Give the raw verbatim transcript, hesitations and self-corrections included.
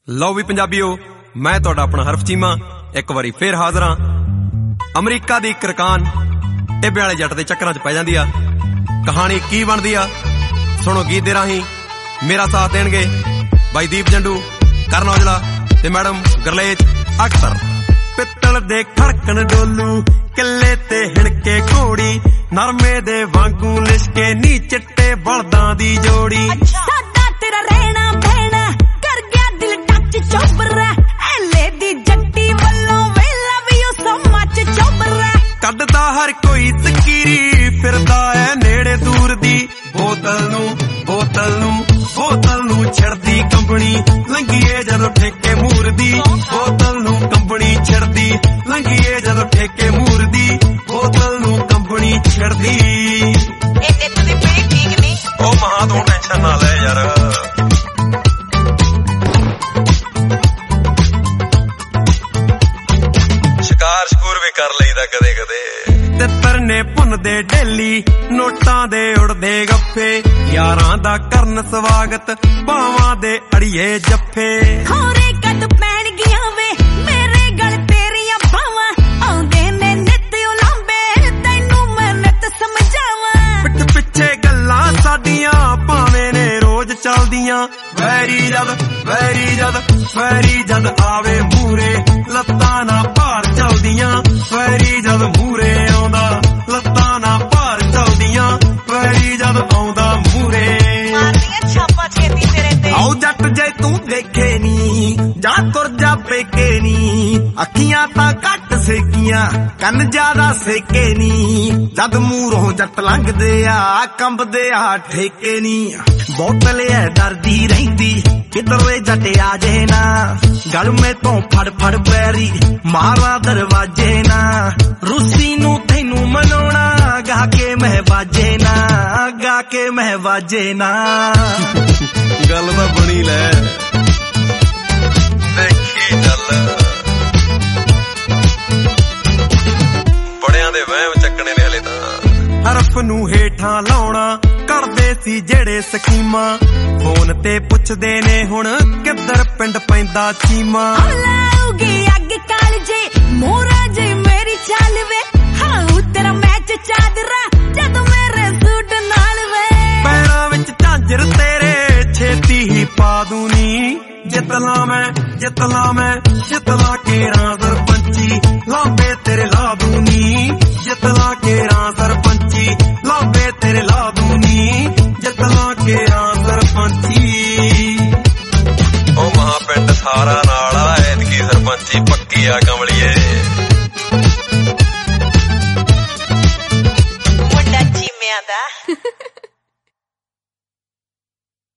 ਲਓ ਵੀ ਪੰਜਾਬੀਓ, ਮੈਂ ਤੁਹਾਡਾ ਆਪਣਾ ਹਰਫ ਚੀਮਾ ਇੱਕ ਵਾਰੀ ਫੇਰ ਹਾਜ਼ਰ ਹਾਂ। ਅਮਰੀਕਾ ਦੀ ਕਰਕਾਨ ਟਿੱਬੇ ਵਾਲੇ ਜੱਟ ਦੇ ਚੱਕਰਾਂ 'ਚ ਪੈ ਜਾਂਦੀ ਆ। ਕਹਾਣੀ ਕੀ ਬਣਦੀ ਆ ਸੁਣੋ ਗੀਤ ਦੇ ਰਾਹੀਂ। ਮੇਰਾ ਸਾਥ ਦੇਣਗੇ ਬਾਈ ਦੀਪ ਜੰਡੂ, ਕਰਨ ਔਜਲਾ ਤੇ ਮੈਡਮ ਗਰਲੇਜ ਅਖਤਰ। ਪਿੱਤਲ ਦੇ ਖੜਕਣ ਡੋਲੂ ਕਿੱਲੇ ਤੇ ਹਿਣਕੇ ਘੋੜੀ, ਨਰਮੇ ਦੇ ਵਾਂਗੂ ਲਿਸ਼ਕੇ ਨੀ ਚਿੱਟੇ ਬਲਦਾਂ ਦੀ ਜੋੜੀ। ਸਾਡਾ ਤੇਰਾ ਰਹਿਣਾ ਬਹਿਣਾ ਕਰ ਗਿਆ ਦਿਲ ਟੱਚ ਚੋਬਰਾ, ਐਲੇ ਦੀ ਜੱਟੀ ਵੱਲੋਂ ਵੇ ਲਵ ਯੂ ਸੋ ਮੱਚ ਚੋਬਰਾ। ਕੱਢਦਾ ਹਰ ਕੋਈ ਸਕੀਰੀ ਫਿਰਦਾ ਐ ਨੇੜੇ ਦੂਰ ਦੀ, ਬੋਤਲ ਨੂੰ ਬੋਤਲ ਨੂੰ ਬੋਤਲ ਨੂੰ ਛੜਦੀ ਕੰਬਣੀ, ਲੰਘੀਏ ਜਦੋਂ ਠੇਕੇ ਮੂਰ ਦੀ। ਬੋਤਲ ਨੂੰ ਕੰਬਣੀ ਛੜਦੀ ਲੰਘੀਏ ਜਦੋਂ ਠੇਕੇ ਮੂਰ ਦੀ, ਬੋਤਲ ਨੂੰ ਕੰਬਣੀ ਛੜਦੀ। ਇਹ ਤੇ ਤੁਸੀਂ ਬੜੀ ਠੀਕ ਨਹੀਂ। ਉਹ ਮਹਾ ਤੂੰ ਟੈਨਸ਼ਨ ਨਾ ਲੈ ਯਾਰ। ਸ਼ਿਕਾਰ ਸ਼ਕੂਰ ਵੀ ਕਰ ਲਈਦਾ ਕਦੇ ਕਦੇ। ਤਿੱਤਰ ਨੇ ਭੁੰਨਦੇ ਡੇਲੀ ਨੋਟਾਂ ਦੇ ਉੜਦੇ ਗੱਫੇ, ਯਾਰਾਂ ਦਾ ਕਰਨ ਸਵਾਗਤ ਬਾਵਾਂ ਦੇ ਅੜੀਏ ਜੱਫੇ। ਹੋਰੇ ਕਦ ਪੈਣ ਗਿਆ ਵੇ ਮੇਰੇ ਗਲ ਤੇਰੀਆਂ ਬਾਵਾਂ, ਆਉਂਦੇ ਨੇ ਨਿੱਤ ਉਲਾਂਬੇ ਤੈਨੂੰ ਮੈਂ ਨਿੱਤ ਸਮਝਾਵਾਂ। ਪਿੱਠ ਪਿੱਛੇ ਗੱਲਾਂ ਸਾਡੀਆਂ ਭਾਵੇਂ ਨੇ ਰੋਜ਼ ਚੱਲਦੀਆਂ, ਵੈਰੀ ਜਦ ਵੈਰੀ ਜਦ ਵੈਰੀ ਜਦ ਆਵੇ ਮੂਰੇ ਲੱਤਾਂ ਨਾ ਭਾਰ ਚੱਲਦੀਆਂ। ਵੈਰੀ ਜਦ ਮੂਰੇ ਆਉਂਦਾ ਲੱਤਾਂ ਨਾ ਭਾਰ ਚੱਲਦੀਆਂ, ਵੈਰੀ ਜਦ ਆਉਂਦਾ ਮੂਰੇ ਮਾਰਦੀਆਂ ਛਾਪਾਂ ਛੇਤੀ ਤੇਰੇ ਤੇ। ਆਓ ਜੱਟ ਜੇ ਤੂੰ ਦੇਖੇ ਨੀ ਜਾਂ ਤੁਰ ਜਾ ਪੇਕੇ ਨੀ, ਅੱਖੀਆਂ ਤਾਂ ਘੱਟ ਸੇਕੀਆਂ ਕੰਨ ਜ਼ਿਆਦਾ ਸੇਕੇ ਨੀ। ਜਦ ਮੂਹਰੋਂ ਜੱਟ ਲੰਘਦੇ ਆ ਕੰਬਦੇ ਆ ਠੇਕੇ ਨੀ। ਬੋਤਲ ਐ ਡਰਦੀ ਰਹਿੰਦੀ ਕਿਧਰੇ ਜੱਟ ਆ ਜੇ ਨਾ, ਗਲ ਮੇ ਤੋਂ ਫੜ ਫੜ ਪੈਰੀ ਮਾਰਾ ਦਰਵਾਜੇ ਨਾ। ਰੂਸੀ ਨੂੰ ਤੈਨੂੰ ਮਨਾਉਣਾ ਗਾ ਕੇ ਮਹਿ ਬਾਜੇ ਨਾ, ਗਾ ਕੇ ਮਹਿ ਬਾਜੇ ਨਾ। ਗੱਲ ਤਾਂ ਬਣੀ ਲੈ ਦੇਖੀ ਚੱਲ। ਬੜਿਆਂ ਦੇ ਵਹਿਮ ਚੱਕਣੇ ਨੇ ਹਲੇ ਤਾਂ। ਹਰਫ ਨੂੰ ਹੇਠਾਂ ਲਾਉਣਾ ਕਰਦੇ ਸੀ ਜਿਹੜੇ ਸਕੀਮਾਂ, ਫੋਨ ਤੇ ਪੁੱਛਦੇ ਨੇ ਹੁਣ ਕਿੱਧਰ ਪਿੰਡ ਪੈਂਦਾ ਚੀਮਾ। ਲਾਉਗੀ ਅੱਗ ਕਾਲ ਜੇ ਮੋਰਾ ਜੇ ਮੇਰੀ ਚਾਲ ਵੇ, ਹਾਉ ਤੇਰਾ ਮੈਚ ਚਾਦਰਾ ਜਦ ਮੇਰੇ ਸੂਟ ਨਾਲ ਵੇ। ਪੈਰਾਂ ਵਿੱਚ ਝਾਂਜਰ ਤੇਰੇ ਛੇਤੀ ਹੀ ਪਾ ਦੂ ਨੀ, ਜਿੱਤ ਲਾ ਮੈਂ ਜਿੱਤ ਲਾ ਮੈਂ ਜਿੱਤ ਲਾ ਕੇਰਾਂ ਸਰਪੰਚੀ, ਲਾਂਬੇ ਤੇਰੇ ਲਾ ਦੂ ਨੀ। ਜਿੱਤ ਲਾ ਕੇਰਾਂ ਸਰਪੰਚੀ ਲਾਂਬੇ ਤੇਰੇ ਲਾ ਦੂ ਨੀ, ਜਿੱਤ ਲਾ ਕੇਰਾਂ ਸਰਪੰਚੀ। ਉਹ ਮਹਾ ਪਿੰਡ ਸਾਰਾ ਨਾਲ ਆ ਐਤਕੀ ਸਰਪੰਚੀ ਪੱਕੀ ਆ ਕਮਲੀਏ। ਮੁੰਡਾ ਚੀਮਿਆਂ ਦਾ